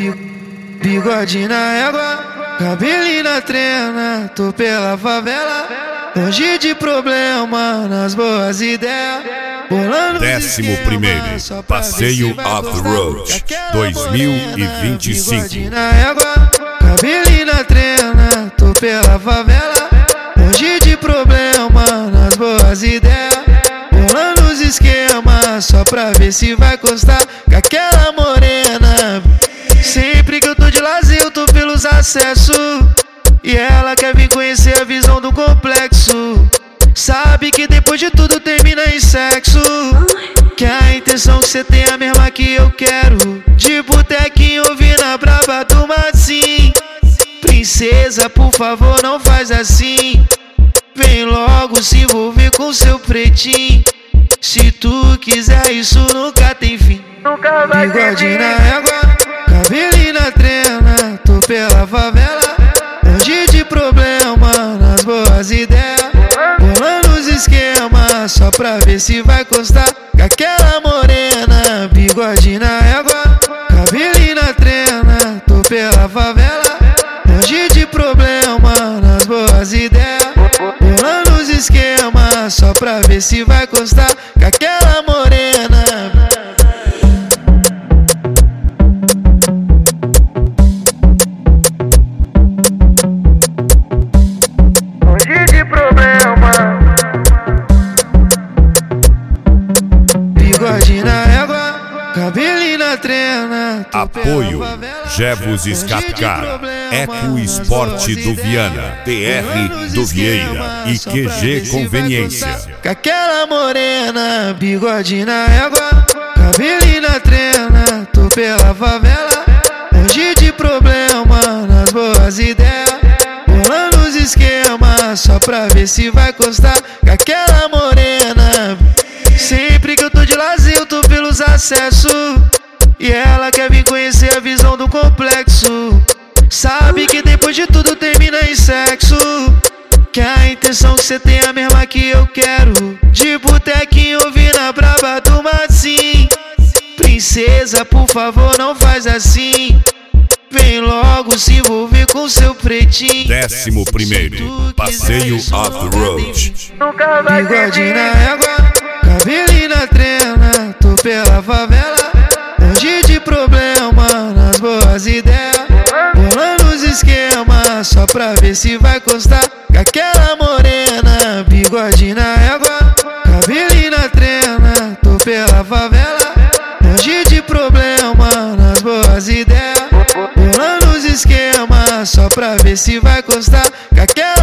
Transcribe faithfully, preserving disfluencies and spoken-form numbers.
Bigode na égua, cabelinho na trena, tô pela favela, longe de problema, nas boas ideias. Décimo primeiro Passeio Off-Road dois mil e vinte e cinco. Bigode na égua, cabelinho na trena, tô pela favela, longe de problema, nas boas ideias. Bolando os esquemas, só pra ver se vai costar com aquela morena. Sempre que eu tô de lazer, eu tô pelos acessos, e ela quer vir conhecer a visão do complexo. Sabe que depois de tudo termina em sexo, que a intenção que cê tem é a mesma que eu quero. De botequinho ouvindo a braba do Matsim. Princesa, por favor, não faz assim. Vem logo se envolver com seu pretinho. Se tu quiser, isso nunca tem fim. Nunca vai ter Bigode fim. na égua, cabelinho na trena, tô pela favela, longe de problema, nas boas ideias. Bolando os esquemas, só pra ver se vai costar com aquela morena. Bigode na égua, cabelinho na trena, tô pela favela, longe de problema, nas boas ideias. Bolando os esquemas, só pra ver se vai costar com aquela morena. Longe de problema. Bigode na égua, cabelinho na trena, tô Apoio pela favela, Jevos longe de Scarcar, problema, Eco nas Esporte boas do ideias. Viana, T R do Vieira e Só pra Q ver G se vai Conveniência. costar com aquela morena. Bigode na égua, cabelinho na trena, tô pela favela, longe de problema, nas boas ideias. Bolando os esquemas, só pra ver se vai costar com aquela morena. Sempre que eu tô de lazer, eu tô pelos acessos, e ela quer vir conhecer a visão do complexo. Sabe que depois de tudo termina em sexo, que a intenção que cê tem é a mesma que eu quero. De botequinho ouvindo a braba do Matsim. Princesa, por favor, não faz assim. Vem logo se envolver com seu pretinho. Décimo primeiro Passeio Off-Road. Nunca vai ter Bigode fim. na égua, cabelinho na trena, tô pela favela, longe de problema, nas boas ideias. Bolando os esquemas, só pra ver se vai costar com aquela morena. Bigode na égua, cabelinho na trena, tô pela favela, longe de problema, nas boas ideias. Bolando os esquemas, só pra ver se vai costar com aquela